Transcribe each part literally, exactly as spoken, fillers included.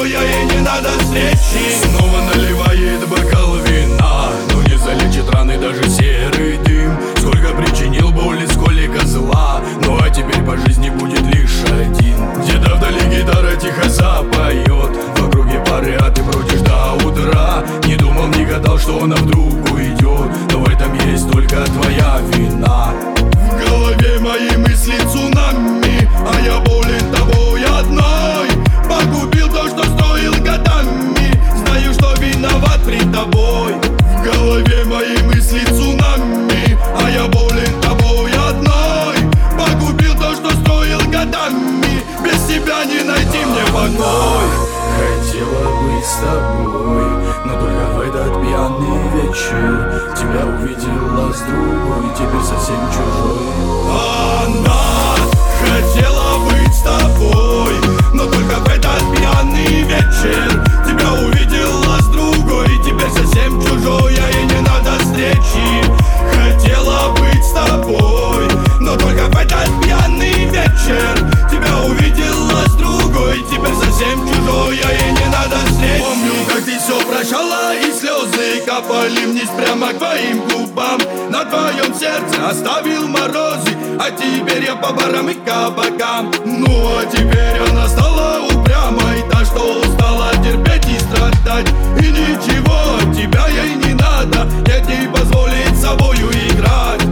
чужое и не надо встречи. Снова наливает бокал вина, но не залечит раны даже серый дым. Сколько причинил боли, сколько зла, ну а теперь по жизни будет лишь один. Где-то вдали гитара тихо запоет, в округе пары, а ты бродишь до утра. Не думал, не гадал, что она вдруг уйдет, но в этом есть только твоя вина. В голове мои мысли цунами, а я болен тобой одной. Погубил то, что строил годами, знаю, что виноват пред тобой. В голове мои мысли цунами, а я болен тобой одной. Погубил то, что строил годами, без тебя не найти мне покой. Хотела быть с тобой, но только в этот пьяный вечер тебя увидела с другой, теперь совсем чужой. Она хотела быть с тобой, но только в этот пьяный вечер тебя увидела с другой, теперь совсем чужой, и не надо встречи. Хотела быть с тобой, но только в этот пьяный вечер тебя увидела с другой, теперь совсем чужой, и не надо встречи. Помню, как ты все прощала, и слезы капали вниз прямо к твоим губам. На твоем сердце оставил морозы, а теперь я по барам и кабакам. Ну а теперь она стала упрямой, та, что устала терпеть и страдать. И ничего от тебя ей не надо, нет ей позволить собою играть.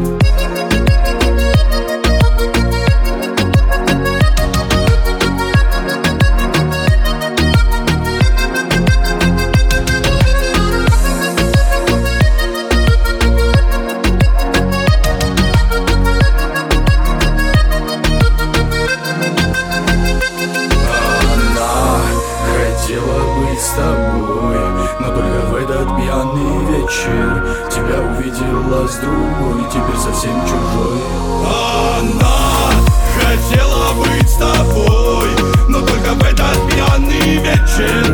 С тобой, но только в этот пьяный вечер тебя увидела с другой, теперь совсем чужой. Она хотела быть с тобой, но только в этот пьяный вечер